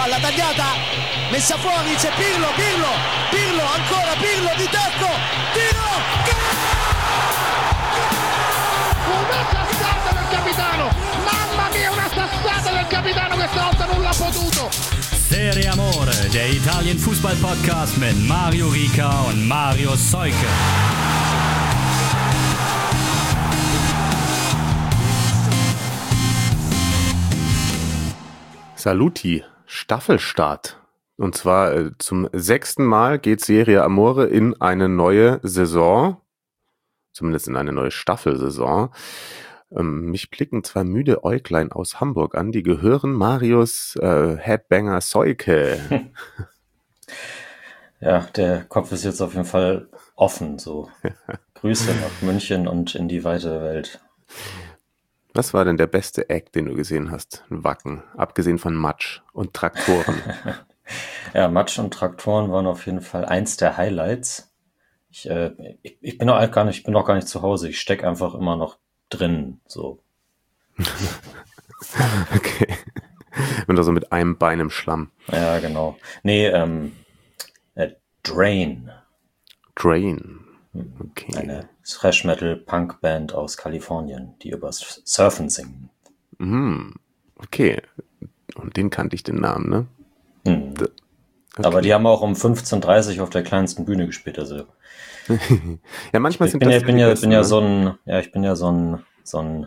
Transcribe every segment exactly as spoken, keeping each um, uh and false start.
palla tagliata, messa fuori, c'è Pirlo, Pirlo, Pirlo, ancora Pirlo di tacco, tiro, una sassata del capitano, mamma mia, una sassata del capitano, questa volta non l'ha potuto. Serie Amore, der Italien-Fußball-Podcast mit Mario Rica und Mario Seuke. Saluti, Staffelstart. Und zwar äh, zum sechsten Mal geht Serie Amore in eine neue Saison, zumindest in eine neue Staffelsaison. Ähm, mich blicken zwei müde Äuglein aus Hamburg an, die gehören Marius äh, Headbanger Seuke. Ja, der Kopf ist jetzt auf jeden Fall offen, so. Grüße nach München und in die weite Welt. Was war denn der beste Act, den du gesehen hast? Wacken, abgesehen von Matsch und Traktoren. Ja, Matsch und Traktoren waren auf jeden Fall eins der Highlights. Ich, äh, ich, ich bin noch gar nicht, ich bin noch gar nicht zu Hause. Ich stecke einfach immer noch drin, so. Okay. Und also mit einem Bein im Schlamm. Ja, genau. Nee, ähm, äh, Drain. Drain. Okay. Eine Thrash-Metal-Punk-Band aus Kalifornien, die über Surfen singen. Mhm. Okay. Und den kannte ich den Namen, ne? Hm. Okay. Aber die haben auch um fünfzehn Uhr dreißig auf der kleinsten Bühne gespielt, also. Ja, manchmal ich sind bin das ja, bin die ja, besten, bin ja ne? so ein, ja, ich bin ja so ein, so ein,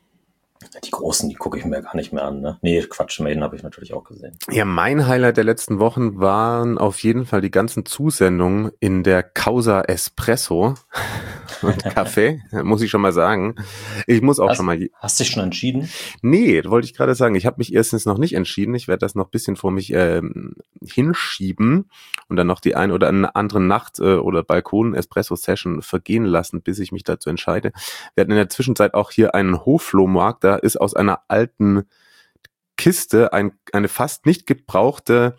die Großen, die gucke ich mir gar nicht mehr an, ne? Nee, Quatsch, Maiden habe ich natürlich auch gesehen. Ja, mein Highlight der letzten Wochen waren auf jeden Fall die ganzen Zusendungen in der Causa Espresso und Kaffee, muss ich schon mal sagen. Ich muss auch hast, schon mal... Hast du dich schon entschieden? Nee, wollte ich gerade sagen. Ich habe mich erstens noch nicht entschieden. Ich werde das noch ein bisschen vor mich ähm, hinschieben und dann noch die ein oder andere Nacht äh, oder Balkon-Espresso-Session vergehen lassen, bis ich mich dazu entscheide. Wir hatten in der Zwischenzeit auch hier einen Hofflohmarkt. Da ist aus einer alten Kiste ein, eine fast nicht gebrauchte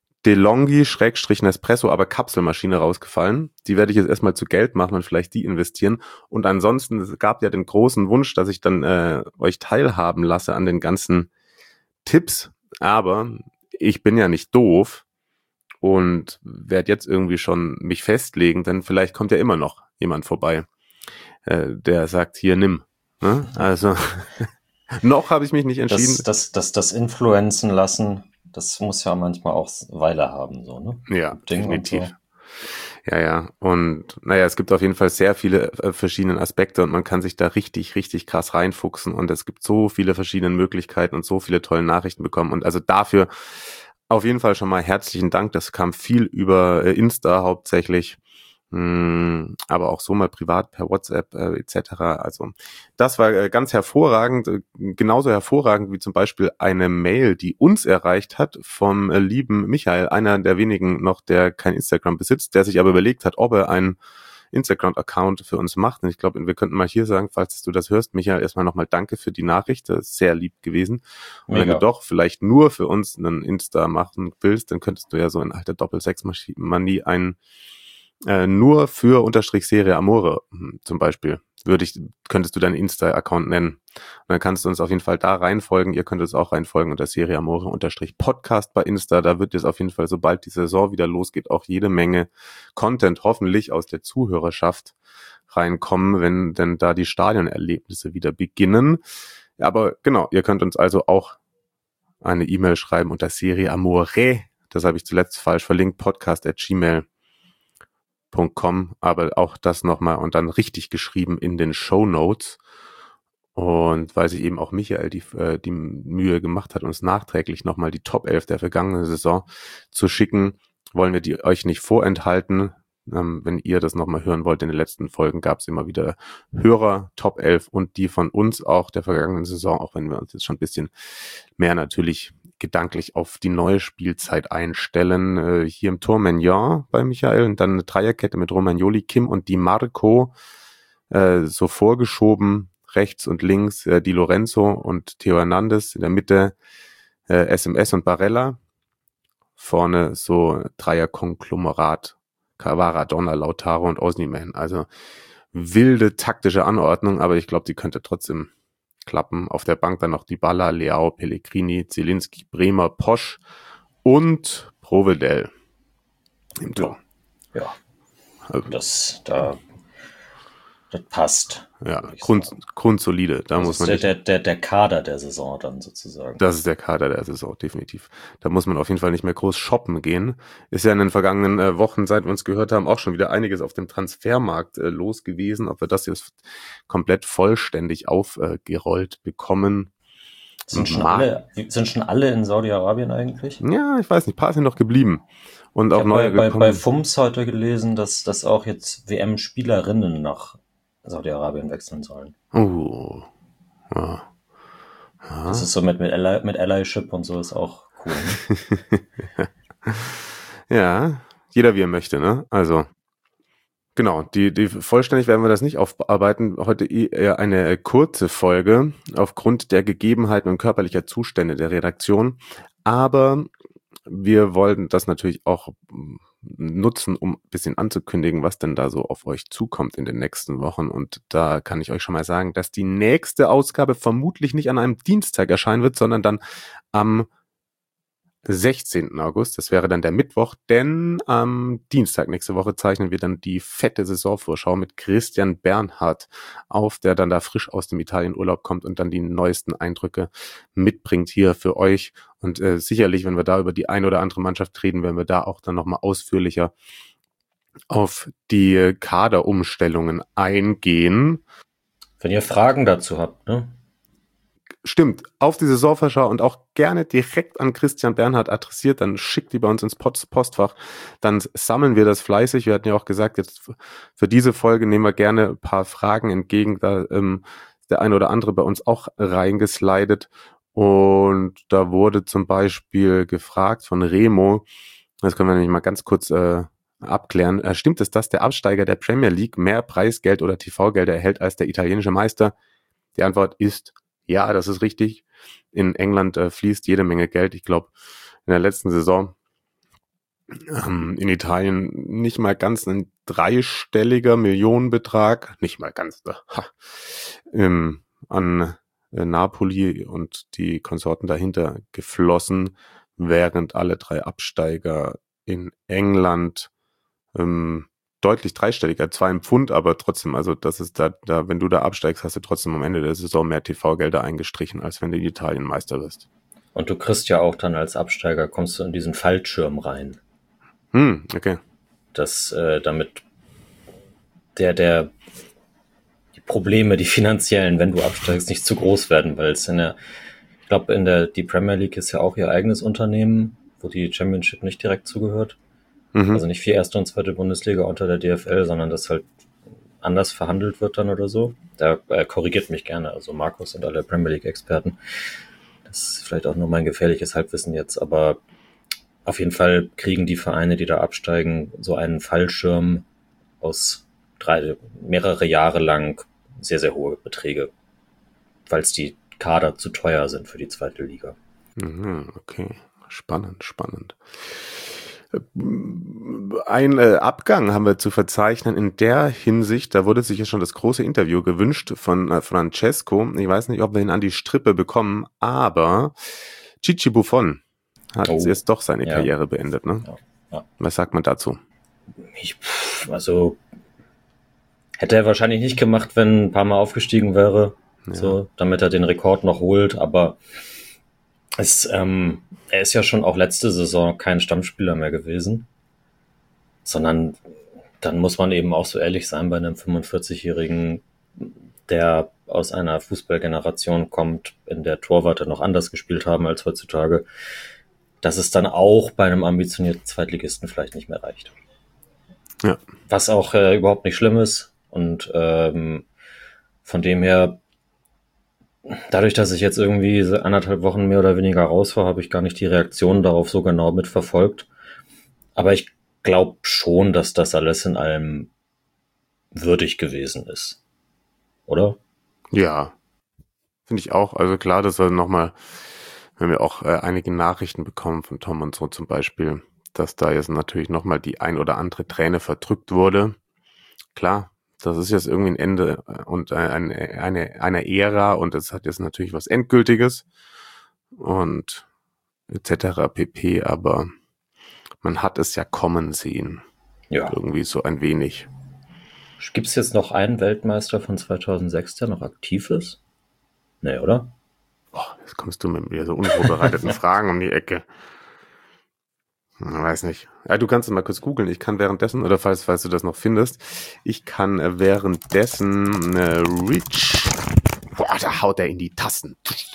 DeLonghi-Nespresso, aber Kapselmaschine rausgefallen. Die werde ich jetzt erstmal zu Geld machen und vielleicht die investieren. Und ansonsten, es gab ja den großen Wunsch, dass ich dann äh, euch teilhaben lasse an den ganzen Tipps. Aber ich bin ja nicht doof und werde jetzt irgendwie schon mich festlegen, denn vielleicht kommt ja immer noch jemand vorbei, äh, der sagt, hier, nimm. Ne? Also noch habe ich mich nicht entschieden. Das, das, das, das Influenzen lassen, das muss ja manchmal auch Weile haben, so, ne? Ja, Ding definitiv. So. Ja, ja. Und naja, es gibt auf jeden Fall sehr viele äh, verschiedene Aspekte und man kann sich da richtig, richtig krass reinfuchsen und es gibt so viele verschiedene Möglichkeiten und so viele tolle Nachrichten bekommen. Und also dafür auf jeden Fall schon mal herzlichen Dank. Das kam viel über äh, Insta hauptsächlich, mh, aber auch so mal privat per WhatsApp äh, et cetera. Also das war äh, ganz hervorragend, äh, genauso hervorragend wie zum Beispiel eine Mail, die uns erreicht hat vom äh, lieben Michael, einer der wenigen noch, der kein Instagram besitzt, der sich aber überlegt hat, ob er einen Instagram-Account für uns macht. Und ich glaube, wir könnten mal hier sagen, falls du das hörst, Michael, erstmal nochmal danke für die Nachricht, das ist sehr lieb gewesen. Und Mega. wenn du doch vielleicht nur für uns einen Insta machen willst, dann könntest du ja so in alter Doppel-Sechs-Manie einen äh, nur für Unterstrich Serie Amore hm, zum Beispiel, würde ich, könntest du deinen Insta-Account nennen. Und dann kannst du uns auf jeden Fall da reinfolgen. Ihr könnt uns auch reinfolgen unter Serie Amore unterstrich Podcast bei Insta. Da wird jetzt auf jeden Fall, sobald die Saison wieder losgeht, auch jede Menge Content hoffentlich aus der Zuhörerschaft reinkommen, wenn denn da die Stadionerlebnisse wieder beginnen. Aber genau, ihr könnt uns also auch eine E-Mail schreiben unter Serie Amore. Das habe ich zuletzt falsch verlinkt, podcast at gmail punkt com, aber auch das nochmal und dann richtig geschrieben in den Shownotes. Und weil sich eben auch Michael die, äh, die Mühe gemacht hat, uns nachträglich nochmal die Top elf der vergangenen Saison zu schicken, wollen wir die euch nicht vorenthalten. Ähm, wenn ihr das nochmal hören wollt, in den letzten Folgen gab es immer wieder Hörer Top elf und die von uns auch der vergangenen Saison, auch wenn wir uns jetzt schon ein bisschen mehr natürlich gedanklich auf die neue Spielzeit einstellen. Äh, hier im Tor Maignan bei Michael und dann eine Dreierkette mit Romagnoli, Kim und Di Marco äh, so vorgeschoben, rechts und links äh, Di Lorenzo und Theo Hernandez, in der Mitte äh, S M S und Barella, vorne so Dreier-Konglomerat, Cavara, Donner, Lautaro und Osimhen. Also wilde taktische Anordnung, aber ich glaube, die könnte trotzdem klappen. Auf der Bank dann noch Dybala, Leao, Pellegrini, Zielinski, Bremer, Posch und Provedel im Tor. Ja, Also, das, da, das passt. ja, Grund, grundsolide. Da Das muss ist man der, nicht, der, der, der Kader der Saison dann sozusagen. das ist der Kader der Saison, definitiv. Da muss man auf jeden Fall nicht mehr groß shoppen gehen. Ist ja in den vergangenen äh, Wochen, seit wir uns gehört haben, auch schon wieder einiges auf dem Transfermarkt äh, los gewesen. Ob wir das jetzt komplett vollständig aufgerollt äh, bekommen. Sind schon, Mag- alle, sind schon alle in Saudi-Arabien eigentlich? Ja, ich weiß nicht, ein paar sind noch geblieben. Und Ich auch habe neue bei, bei, gekommen. bei F U M S heute gelesen, dass, dass auch jetzt W M-Spielerinnen nach Saudi-Arabien wechseln sollen. Oh. Ja. Ja. Das ist so mit, mit, Ally, mit Allyship und so ist auch cool. Ne? Ja, jeder wie er möchte, ne? Also, genau, die, die vollständig werden wir das nicht aufarbeiten. Heute eher eine kurze Folge aufgrund der Gegebenheiten und körperlicher Zustände der Redaktion. Aber wir wollten das natürlich auch nutzen, um ein bisschen anzukündigen, was denn da so auf euch zukommt in den nächsten Wochen. Und da kann ich euch schon mal sagen, dass die nächste Ausgabe vermutlich nicht an einem Dienstag erscheinen wird, sondern dann am sechzehnten August, das wäre dann der Mittwoch, denn am Dienstag nächste Woche zeichnen wir dann die fette Saisonvorschau mit Christian Bernhard auf, der dann da frisch aus dem Italienurlaub kommt und dann die neuesten Eindrücke mitbringt hier für euch. Und äh, sicherlich, wenn wir da über die ein oder andere Mannschaft reden, werden wir da auch dann nochmal ausführlicher auf die Kaderumstellungen eingehen. Wenn ihr Fragen dazu habt, ne? Stimmt, auf die Saisonvorschau und auch gerne direkt an Christian Bernhard adressiert, dann schickt die bei uns ins Post- Postfach, dann sammeln wir das fleißig. Wir hatten ja auch gesagt, jetzt für diese Folge nehmen wir gerne ein paar Fragen entgegen, da ähm, ist der eine oder andere bei uns auch reingeslidet und da wurde zum Beispiel gefragt von Remo, das können wir nämlich mal ganz kurz äh, abklären, äh, stimmt es, dass der Absteiger der Premier League mehr Preisgeld oder T V-Gelder erhält als der italienische Meister? Die Antwort ist ja, das ist richtig. In England äh, fließt jede Menge Geld. Ich glaube, in der letzten Saison ähm, in Italien nicht mal ganz ein dreistelliger Millionenbetrag, nicht mal ganz, äh, ha, ähm, an äh, Napoli und die Konsorten dahinter geflossen, während alle drei Absteiger in England ähm, deutlich dreistelliger, zwar im Pfund, aber trotzdem, also das ist da, da, wenn du da absteigst, hast du trotzdem am Ende der Saison mehr T V-Gelder eingestrichen, als wenn du in Italien Meister wirst. Und du kriegst ja auch dann als Absteiger, kommst du in diesen Fallschirm rein. Hm, okay. Das, äh, damit der, der, die Probleme, die finanziellen, wenn du absteigst, nicht zu groß werden, weil es in der, ich glaube, in der, die Premier League ist ja auch ihr eigenes Unternehmen, wo die Championship nicht direkt zugehört. Mhm. Also nicht wie erste und zweite Bundesliga unter der D F L, sondern dass halt anders verhandelt wird dann oder so. Da äh, korrigiert mich gerne, also Markus und alle Premier League-Experten. Das ist vielleicht auch nur mein gefährliches Halbwissen jetzt, aber auf jeden Fall kriegen die Vereine, die da absteigen, so einen Fallschirm aus drei, mehrere Jahre lang sehr, sehr hohe Beträge, weil es die Kader zu teuer sind für die zweite Liga. Mhm, okay, spannend, spannend. Ein äh, Abgang haben wir zu verzeichnen in der Hinsicht, da wurde sich ja schon das große Interview gewünscht von äh, Francesco. Ich weiß nicht, ob wir ihn an die Strippe bekommen, aber Gigi Buffon hat Oh, jetzt doch seine ja. Karriere beendet, ne? Ja, ja. Was sagt man dazu? Ich, pff, also hätte er wahrscheinlich nicht gemacht, wenn ein paar Mal aufgestiegen wäre, Ja. so, damit er den Rekord noch holt, aber es, ähm, er ist ja schon auch letzte Saison kein Stammspieler mehr gewesen, sondern dann muss man eben auch so ehrlich sein bei einem fünfundvierzigjährigen, der aus einer Fußballgeneration kommt, in der Torwarte noch anders gespielt haben als heutzutage, dass es dann auch bei einem ambitionierten Zweitligisten vielleicht nicht mehr reicht. Ja. Was auch äh, überhaupt nicht schlimm ist und ähm, von dem her, dadurch, dass ich jetzt irgendwie so anderthalb Wochen mehr oder weniger raus war, habe ich gar nicht die Reaktionen darauf so genau mitverfolgt. Aber ich glaube schon, dass das alles in allem würdig gewesen ist. Oder? Ja, finde ich auch. Also klar, dass wir nochmal, wenn wir auch äh, einige Nachrichten bekommen von Tom und so zum Beispiel, dass da jetzt natürlich nochmal die ein oder andere Träne verdrückt wurde. Klar, das ist jetzt irgendwie ein Ende und eine, eine, eine Ära und es hat jetzt natürlich was Endgültiges. Und et cetera pp. Aber man hat es ja kommen sehen. Ja. Irgendwie so ein wenig. Gibt es jetzt noch einen Weltmeister von zweitausendsechs, der noch aktiv ist? Nee, oder? Boah, jetzt kommst du mit mir so unvorbereiteten Fragen um die Ecke. Ich weiß nicht. Ja, du kannst es mal kurz googeln. Ich kann währenddessen, oder falls, falls du das noch findest, ich kann äh, währenddessen äh, Rich. Boah, da haut er in die Tasten.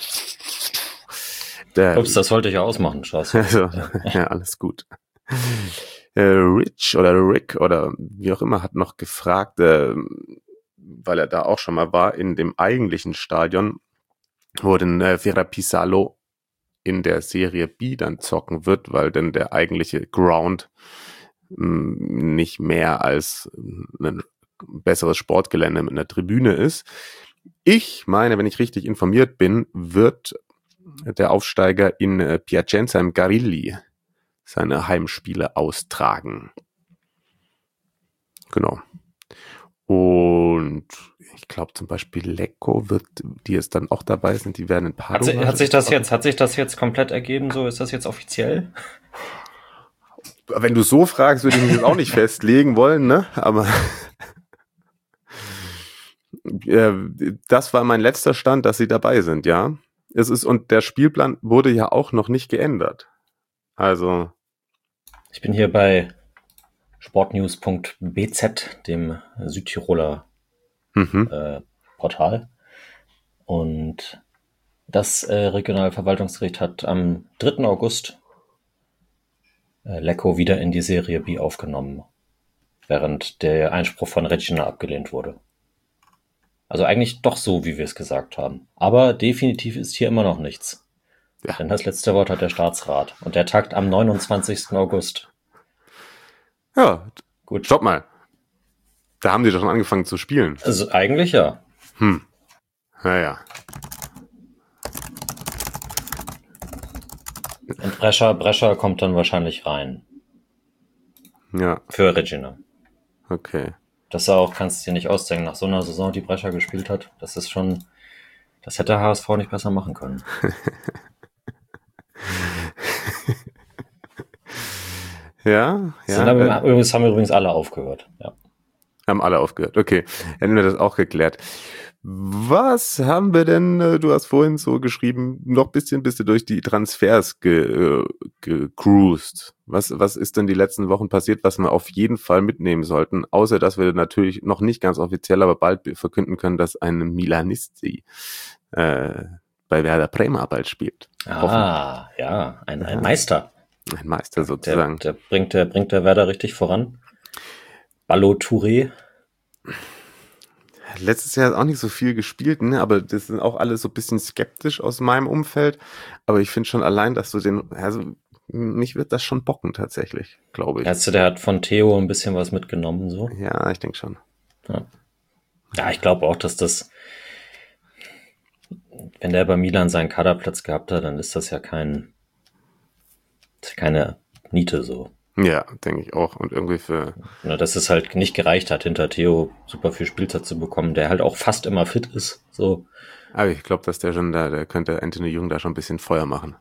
Der, Ups, das wollte ich ja ausmachen, Scheiße. also, ja, alles gut. Äh, Rich oder Rick oder wie auch immer hat noch gefragt, äh, weil er da auch schon mal war, in dem eigentlichen Stadion, wo denn äh, Vera Pisalo in der Serie B dann zocken wird, weil denn der eigentliche Ground mh, nicht mehr als ein besseres Sportgelände mit einer Tribüne ist. Ich meine, wenn ich richtig informiert bin, wird der Aufsteiger in äh, Piacenza im Garilli seine Heimspiele austragen. Genau. Und ich glaube zum Beispiel Lecco wird, die jetzt dann auch dabei sind, die werden in Padova. Hat, si- hat sich das jetzt, hat sich das jetzt komplett ergeben? So ist das jetzt offiziell? Wenn du so fragst, würde ich mich jetzt auch nicht festlegen wollen, ne? Aber äh, das war mein letzter Stand, dass sie dabei sind, ja. Es ist, und der Spielplan wurde ja auch noch nicht geändert. Also. Ich bin hier bei sportnews punkt b z, dem Südtiroler Mhm. äh, Portal. Und das äh, Regionalverwaltungsgericht hat am dritten August äh, Lecco wieder in die Serie B aufgenommen, während der Einspruch von Regina abgelehnt wurde. Also eigentlich doch so, wie wir es gesagt haben. Aber definitiv ist hier immer noch nichts. Ja. Denn das letzte Wort hat der Staatsrat. Und der tagt am neunundzwanzigsten August. Ja, Gut. stopp mal. Da haben die doch schon angefangen zu spielen. Also eigentlich ja. Hm. Naja. Und Brescia, Brescia kommt dann wahrscheinlich rein. Ja, Für Regina. okay. Das auch, kannst du dir nicht ausdenken, nach so einer Saison, die Brescia gespielt hat. Das ist schon, das hätte H S V nicht besser machen können. Ja, Das ja. sind aber, äh, übrigens haben übrigens alle aufgehört. Ja. Haben alle aufgehört. Okay, hätten wir das auch geklärt. Was haben wir denn, äh, du hast vorhin so geschrieben, noch ein bisschen bist du durch die Transfers ge, äh, gecruised. Was, was ist denn die letzten Wochen passiert, was wir auf jeden Fall mitnehmen sollten? Außer, dass wir natürlich noch nicht ganz offiziell, aber bald verkünden können, dass ein Milanisti äh, bei Werder Bremer bald spielt. Ah, ja, ein, ein Meister. Ein Meister Der, sozusagen. der bringt der bringt der Werder richtig voran. Ballo Touré. Letztes Jahr hat auch nicht so viel gespielt, ne? Aber das sind auch alle so ein bisschen skeptisch aus meinem Umfeld. Aber ich finde schon allein, dass du den, also mich wird das schon bocken tatsächlich, glaube ich. Also der hat von Theo ein bisschen was mitgenommen, so. Ja, ich denke schon. Ja, ja, ich glaube auch, dass das, wenn der bei Milan seinen Kaderplatz gehabt hat, dann ist das ja kein, keine Niete so. Ja, denke ich auch. Und irgendwie für, Ja, dass es halt nicht gereicht hat, hinter Theo super viel Spielzeit zu bekommen, der halt auch fast immer fit ist. So. aber ich glaube, dass der schon da, der könnte Anthony Jung da schon ein bisschen Feuer machen.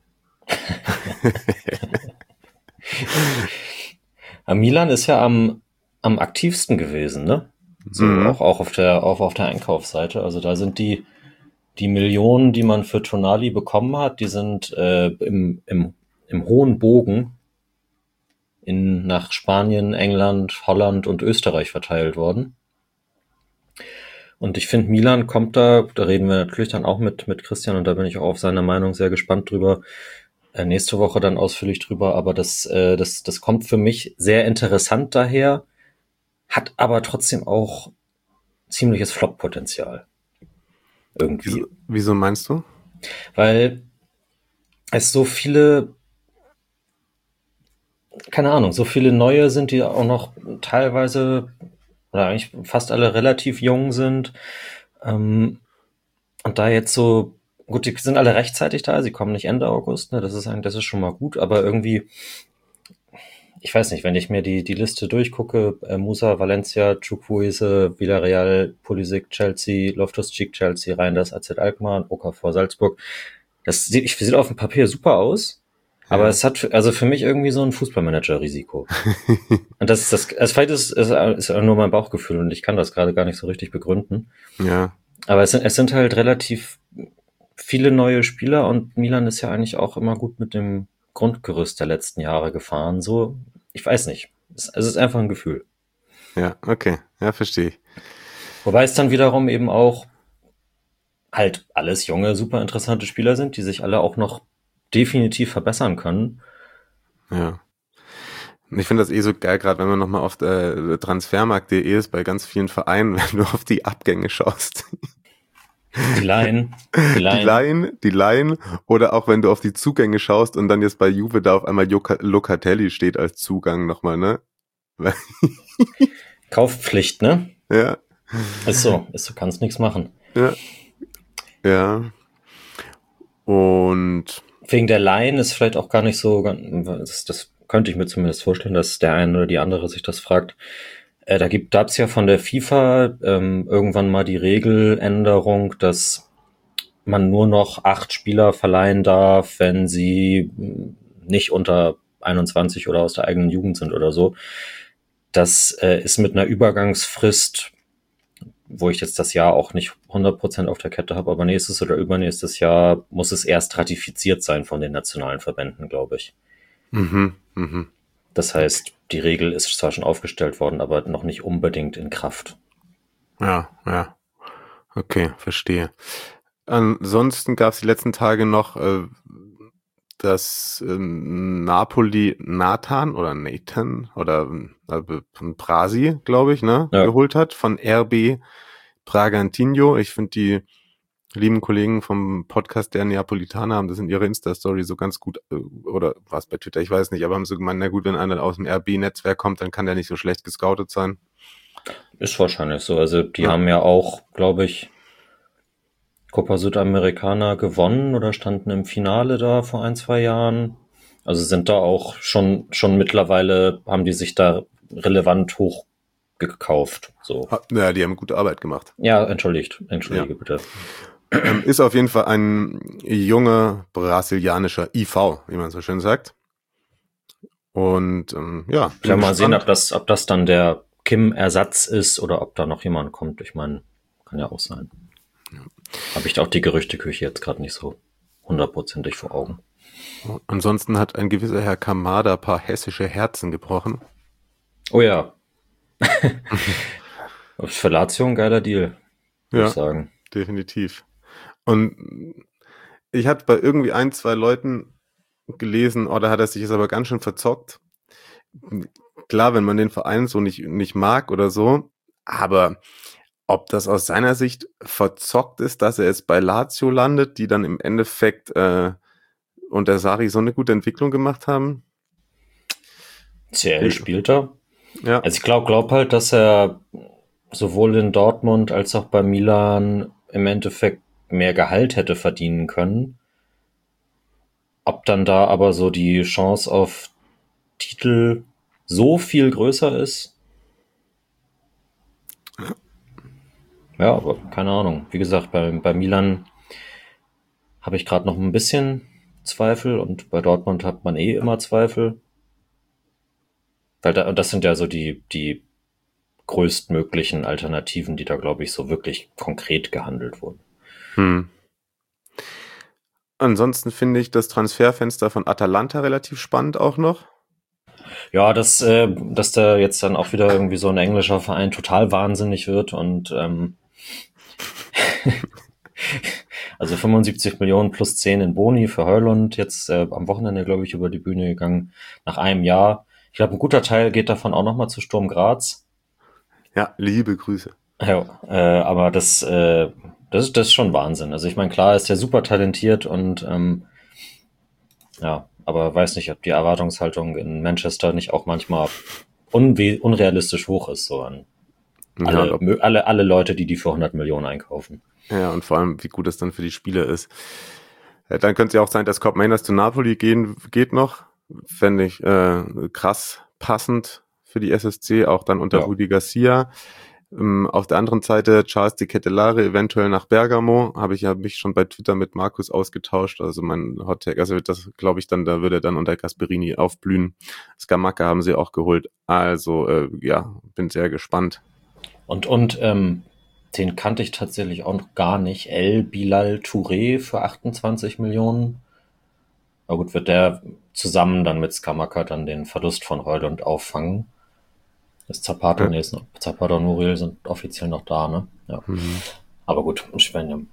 Milan ist ja am, am aktivsten gewesen, ne? So, Mhm. auch, auch auf der, auch auf der Einkaufsseite. Also da sind die, die Millionen, die man für Tonali bekommen hat, die sind äh, im, im, im hohen Bogen in, nach Spanien, England, Holland und Österreich verteilt worden. Und ich finde, Milan kommt da, da reden wir natürlich dann auch mit, mit Christian, und da bin ich auch auf seine Meinung sehr gespannt drüber, äh, nächste Woche dann ausführlich drüber, aber das, äh, das, das kommt für mich sehr interessant daher, hat aber trotzdem auch ziemliches Flop-Potenzial. Irgendwie. Wieso, wieso meinst du? Weil es so viele, keine Ahnung, so viele neue sind, die auch noch teilweise, oder eigentlich fast alle relativ jung sind. Ähm, und da jetzt so, gut, die sind alle rechtzeitig da, sie kommen nicht Ende August, ne, das ist eigentlich, das ist schon mal gut, aber irgendwie, ich weiß nicht, wenn ich mir die, die Liste durchgucke, äh, Musa, Valencia, Chukwueze, Villarreal, Pulisic, Chelsea, Loftus-Cheek, Chelsea, Reinders, A Z Alkmaar, Okafor, Salzburg, das sieht, ich, sieht auf dem Papier super aus, Aber Ja. es hat also für mich irgendwie so ein Fußballmanager-Risiko. Und das ist das, also vielleicht ist es ist nur mein Bauchgefühl und ich kann das gerade gar nicht so richtig begründen. Ja. Aber es sind, es sind halt relativ viele neue Spieler und Milan ist ja eigentlich auch immer gut mit dem Grundgerüst der letzten Jahre gefahren. So, ich weiß nicht. Es, es ist einfach ein Gefühl. Ja, okay. Ja, verstehe ich. Wobei es dann wiederum eben auch halt alles junge, super interessante Spieler sind, die sich alle auch noch definitiv verbessern können. Ja. Und ich finde das eh so geil, gerade wenn man nochmal auf äh, transfermarkt punkt de ist, bei ganz vielen Vereinen, wenn du auf die Abgänge schaust. Die Laien, die Die Laien. Laien, die Laien, oder auch wenn du auf die Zugänge schaust und dann jetzt bei Juve da auf einmal Loca- Locatelli steht als Zugang nochmal, ne? Kaufpflicht, ne? Ja, Ist so, ist so, kannst nichts machen. ja, ja. Und Wegen der Laien ist vielleicht auch gar nicht so, das, das könnte ich mir zumindest vorstellen, dass der eine oder die andere sich das fragt. Äh, da gibt gab's ja von der FIFA ähm, irgendwann mal die Regeländerung, dass man nur noch acht Spieler verleihen darf, wenn sie nicht unter einundzwanzig oder aus der eigenen Jugend sind oder so. Das äh, ist mit einer Übergangsfrist, wo ich jetzt das Jahr auch nicht hundert Prozent auf der Kette habe, aber nächstes oder übernächstes Jahr muss es erst ratifiziert sein von den nationalen Verbänden, glaube ich. mhm, mhm. Das heißt, die Regel ist zwar schon aufgestellt worden, aber noch nicht unbedingt in Kraft. Ja, ja. Okay, verstehe. Ansonsten gab es die letzten Tage noch äh, dass ähm, Napoli Nathan oder Nathan oder äh, Prasi, glaube ich, ne, Ja. geholt hat von R B Bragantino. Ich finde, die lieben Kollegen vom Podcast der Neapolitaner haben das in ihrer Insta-Story so ganz gut, äh, oder was bei Twitter, ich weiß nicht, aber haben so gemeint, na gut, wenn einer aus dem R B-Netzwerk kommt, dann kann der nicht so schlecht gescoutet sein. Ist wahrscheinlich so. Also die Ja. haben ja auch, glaube ich, Copa Sudamericana gewonnen oder standen im Finale da vor ein, zwei Jahren. Also sind da auch schon, schon mittlerweile, haben die sich da relevant hoch gekauft. So. Ha- Ja, die haben gute Arbeit gemacht. Ja, entschuldigt. Entschuldige bitte. Ähm, ist auf jeden Fall ein junger brasilianischer I V, wie man so schön sagt. Und ähm, ja, Ich will mal sehen, gespannt. ob das, ob das dann der Kim-Ersatz ist oder ob da noch jemand kommt. Ich meine, kann ja auch sein. Habe ich auch die Gerüchteküche jetzt gerade nicht so hundertprozentig vor Augen. Ansonsten hat ein gewisser Herr Kamada ein paar hessische Herzen gebrochen. Oh ja. Für Lazio ein geiler Deal, würde Ja. ich sagen. Definitiv. Und ich hatte bei irgendwie ein, zwei Leuten gelesen, oh, da hat er sich jetzt aber ganz schön verzockt. Klar, wenn man den Verein so nicht, nicht mag oder so, aber ob das aus seiner Sicht verzockt ist, dass er jetzt bei Lazio landet, die dann im Endeffekt äh, unter Sarri so eine gute Entwicklung gemacht haben. C L spielt er. Ja, Also ich glaube glaub halt, dass er sowohl in Dortmund als auch bei Milan im Endeffekt mehr Gehalt hätte verdienen können. Ob dann da aber so die Chance auf Titel so viel größer ist? Ja, aber keine Ahnung. Wie gesagt, bei, bei Milan habe ich gerade noch ein bisschen Zweifel und bei Dortmund hat man eh immer Zweifel. Weil da, das sind ja so die, die größtmöglichen Alternativen, die da, glaube ich, so wirklich konkret gehandelt wurden. Hm. Ansonsten finde ich das Transferfenster von Atalanta relativ spannend auch noch. Ja, dass, äh, dass da jetzt dann auch wieder irgendwie so ein englischer Verein total wahnsinnig wird und ähm, also fünfundsiebzig Millionen plus zehn in Boni für Højlund, jetzt äh, am Wochenende, glaube ich, über die Bühne gegangen, nach einem Jahr. Ich glaube, ein guter Teil geht davon auch nochmal zu Sturm Graz. Ja, liebe Grüße. Ja, äh, aber das, äh, das, ist, das ist schon Wahnsinn. Also ich meine, klar ist der super talentiert und ähm, ja, aber weiß nicht, ob die Erwartungshaltung in Manchester nicht auch manchmal unwe- unrealistisch hoch ist, so an Ja, alle, und ob- mö- alle, alle Leute, die die für hundert Millionen einkaufen. Ja, und vor allem, wie gut das dann für die Spieler ist. Äh, Dann könnte es ja auch sein, dass Cobb Mainers zu Napoli gehen, geht noch. Fände ich äh, krass passend für die S S C, auch dann unter Ja. Rudi Garcia. Ähm, auf der anderen Seite Charles de Kettelare eventuell nach Bergamo, habe ich ja mich schon bei Twitter mit Markus ausgetauscht, also mein Hottag, also das glaube ich dann, da würde er dann unter Gasperini aufblühen. Scamacca haben sie auch geholt, also äh, ja, bin sehr gespannt. Und, und ähm, den kannte ich tatsächlich auch noch gar nicht. El Bilal Touré für achtundzwanzig Millionen. Na gut, wird der zusammen dann mit Scamacca dann den Verlust von Højlund auffangen. Das Zapata, Ja. nee, ist noch, Zapata und Muriel sind offiziell noch da, ne? Ja. Mhm. Aber gut, ich meine,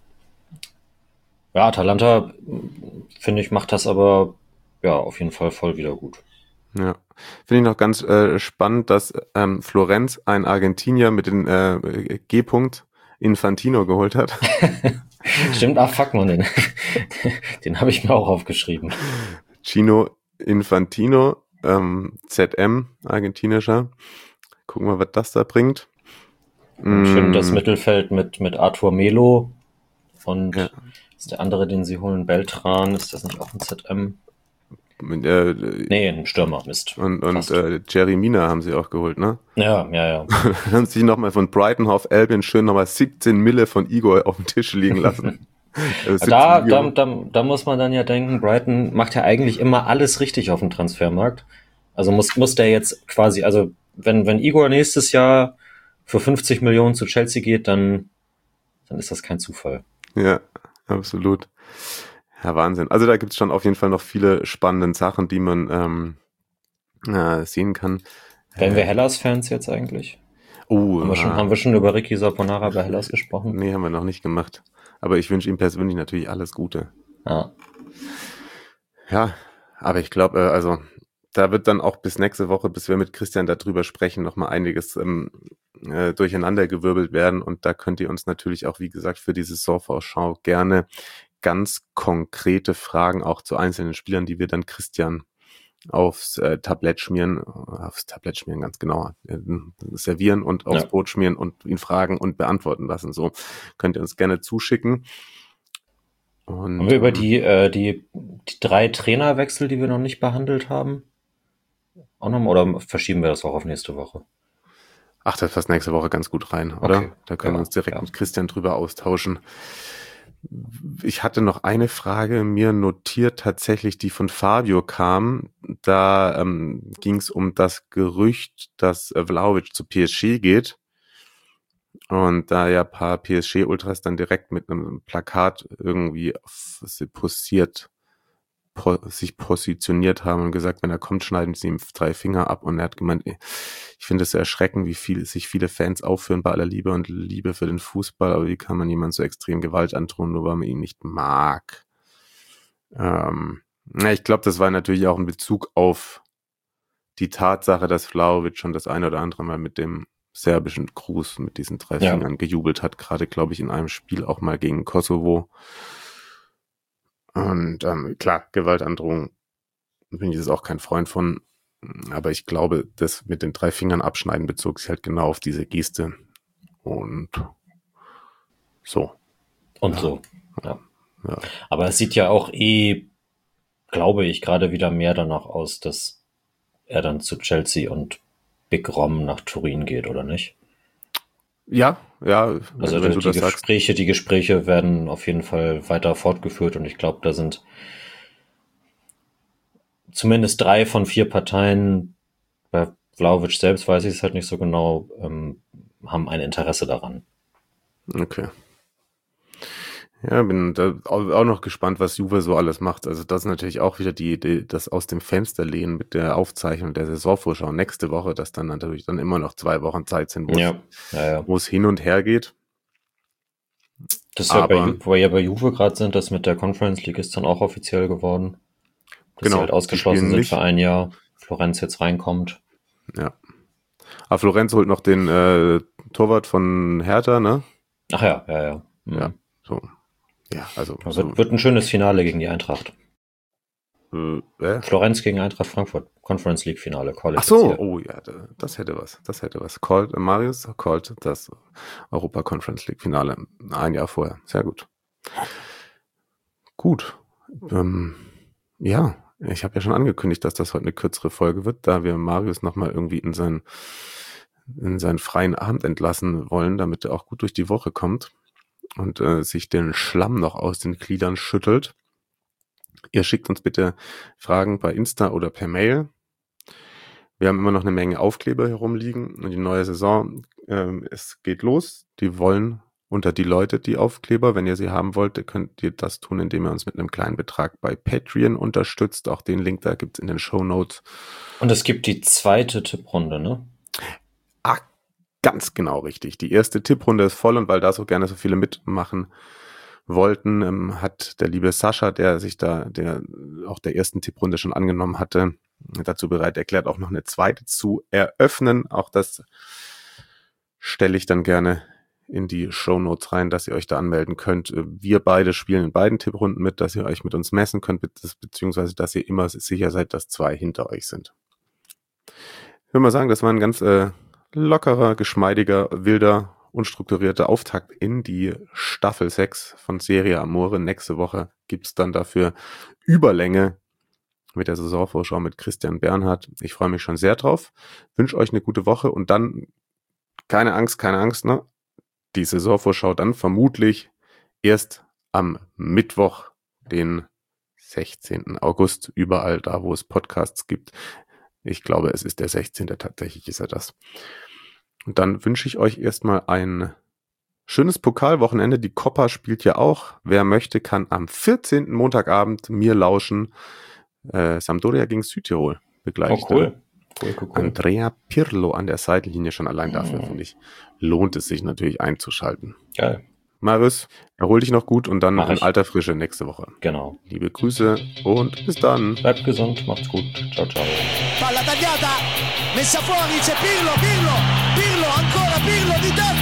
ja, Atalanta, finde ich, macht das aber ja auf jeden Fall voll wieder gut. Ja, finde ich noch ganz äh, spannend, dass ähm, Florenz ein Argentinier mit dem äh, G-Punkt Infantino geholt hat. Stimmt, ach fuck man, den, den habe ich mir auch aufgeschrieben. Gino Infantino, ähm, Z M, argentinischer. Gucken wir, was das da bringt. Und schön Mm, das Mittelfeld mit, mit Arthur Melo und Ja. ist der andere, den sie holen, Beltran, ist das nicht auch ein Z M? mit, äh, Nee, ein Stürmer, Mist. Und, und Fast. äh, Jerry Mina haben sie auch geholt, ne? Ja, ja, ja. Haben sich nochmal von Brighton Hove Albion schön nochmal siebzehn Mille von Igor auf dem Tisch liegen lassen. Also siebzehn Da, da, Millionen. da, da muss man dann ja denken, Brighton macht ja eigentlich immer alles richtig auf dem Transfermarkt. Also muss, muss der jetzt quasi, also wenn, wenn Igor nächstes Jahr für fünfzig Millionen zu Chelsea geht, dann, dann ist das kein Zufall. Ja, absolut. Ja, Wahnsinn. Also da gibt's schon auf jeden Fall noch viele spannende Sachen, die man ähm, äh, sehen kann. Wären wir Hellas-Fans jetzt eigentlich? Oh, Haben wir schon, ah, haben wir schon über Ricky Saponara bei Hellas gesprochen? nee, haben wir noch nicht gemacht. Aber ich wünsche ihm persönlich natürlich alles Gute. Ja. Ja, aber ich glaube, äh, also da wird dann auch bis nächste Woche, bis wir mit Christian darüber sprechen, nochmal einiges ähm, äh, durcheinandergewirbelt werden. Und da könnt ihr uns natürlich auch, wie gesagt, für diese Saisonvorschau gerne ganz konkrete Fragen auch zu einzelnen Spielern, die wir dann Christian aufs äh, Tablett schmieren, aufs Tablett schmieren, ganz genau, äh, servieren und aufs Ja. Brot schmieren und ihn fragen und beantworten lassen. So könnt ihr uns gerne zuschicken. Und, Haben wir über ähm, die, äh, die, die drei Trainerwechsel, die wir noch nicht behandelt haben, auch nochmal, oder verschieben wir das auch auf nächste Woche? Ach, das passt nächste Woche ganz gut rein, oder? Okay. Da können Ja, wir uns direkt ja. mit Christian drüber austauschen. Ich hatte noch eine Frage mir notiert, tatsächlich, die von Fabio kam. Da ähm, ging es um das Gerücht, dass äh, Vlahovic zu P S G geht. Und da ja ein paar P S G-Ultras dann direkt mit einem Plakat irgendwie auf, posiert, po, sich positioniert haben und gesagt, wenn er kommt, schneiden sie ihm drei Finger ab. Und er hat gemeint, ich finde es so erschreckend, wie viel sich viele Fans aufführen bei aller Liebe und Liebe für den Fußball, aber wie kann man jemand so extrem Gewalt androhen, nur weil man ihn nicht mag? Ähm, ja, ich glaube, das war natürlich auch in Bezug auf die Tatsache, dass Vlahovic schon das eine oder andere Mal mit dem serbischen Gruß mit diesen drei Ja. Fingern gejubelt hat, gerade, glaube ich, in einem Spiel auch mal gegen Kosovo. Und ähm, klar, Gewaltandrohung bin ich jetzt auch kein Freund von, aber ich glaube, das mit den drei Fingern abschneiden bezog sich halt genau auf diese Geste. Und so. Und so. Ja. Ja. Aber es sieht ja auch eh, glaube ich, gerade wieder mehr danach aus, dass er dann zu Chelsea und Big Rom nach Turin geht, oder nicht? Ja, ja, Also wenn die, du die das sagst. Gespräche, die Gespräche werden auf jeden Fall weiter fortgeführt und ich glaube, da sind zumindest drei von vier Parteien, bei Vlahovic selbst weiß ich es halt nicht so genau, ähm, haben ein Interesse daran. Okay. Ja, bin da auch noch gespannt, was Juve so alles macht. Also das ist natürlich auch wieder die Idee, das aus dem Fenster lehnen mit der Aufzeichnung der Saisonvorschau nächste Woche, dass dann natürlich dann immer noch zwei Wochen Zeit sind, wo, Ja, ja, ja. es, wo es hin und her geht. Das ist ja bei, Aber- Ju- wo wir ja bei Juve gerade sind, das mit der Conference League ist dann auch offiziell geworden. Dass Genau, sie halt die ausgeschlossen spielen sind nicht. für ein Jahr. Florenz jetzt reinkommt. Ja. Aber Florenz holt noch den äh, Torwart von Hertha, ne? Ach ja, ja, ja. Mhm. Ja, so. Ja, also Das so, wird, wird ein schönes Finale gegen die Eintracht. äh, äh? Florenz gegen Eintracht Frankfurt. Conference League Finale. Ach so, qualifiziert. oh ja, da- das hätte was. Das hätte was. Called, äh, Marius called das Europa Conference League Finale ein Jahr vorher. Sehr gut. Gut. Ähm, ja, ich habe ja schon angekündigt, dass das heute eine kürzere Folge wird, da wir Marius nochmal irgendwie in sein in seinen freien Abend entlassen wollen, damit er auch gut durch die Woche kommt und äh, sich den Schlamm noch aus den Gliedern schüttelt. Ihr schickt uns bitte Fragen bei Insta oder per Mail. Wir haben immer noch eine Menge Aufkleber herumliegen und die neue Saison, äh, es geht los. Die wollen unter die Leute die Aufkleber. Wenn ihr sie haben wollt, könnt ihr das tun, indem ihr uns mit einem kleinen Betrag bei Patreon unterstützt. Auch den Link da gibt's in den Shownotes. Und es gibt die zweite Tipprunde, ne? Ah, ganz genau richtig. Die erste Tipprunde ist voll und weil da so gerne so viele mitmachen wollten, ähm, hat der liebe Sascha, der sich da, der auch der ersten Tipprunde schon angenommen hatte, dazu bereit erklärt, auch noch eine zweite zu eröffnen. Auch das stelle ich dann gerne in die Shownotes rein, dass ihr euch da anmelden könnt. Wir beide spielen in beiden Tipprunden mit, dass ihr euch mit uns messen könnt, beziehungsweise dass ihr immer sicher seid, dass zwei hinter euch sind. Ich würde mal sagen, das war ein ganz äh, lockerer, geschmeidiger, wilder, unstrukturierter Auftakt in die Staffel sechs von Serie Amore. Nächste Woche gibt's dann dafür Überlänge mit der Saisonvorschau mit Christian Bernhard. Ich freue mich schon sehr drauf. Wünsche euch eine gute Woche und dann, keine Angst, keine Angst, ne? Die Saisonvorschau dann vermutlich erst am Mittwoch, den sechzehnten August, überall da, wo es Podcasts gibt. Ich glaube, es ist der sechzehnte tatsächlich, ist er das. Und dann wünsche ich euch erstmal ein schönes Pokalwochenende. Die Copa spielt ja auch. Wer möchte, kann am vierzehnten Montagabend mir lauschen. Äh, Sampdoria gegen Südtirol begleitet. Oh, cool. Cool, cool, cool. Andrea Pirlo an der Seitenlinie, schon allein dafür, mhm. finde ich, lohnt es sich natürlich einzuschalten. Geil. Marius, erhol dich noch gut und dann in alter Frische nächste Woche. Genau. Liebe Grüße und bis dann. Bleibt gesund, macht's gut. Ciao, ciao. Palla tagliata, messa fuori, c'è Pirlo, Pirlo, Pirlo, ancora Pirlo di testa.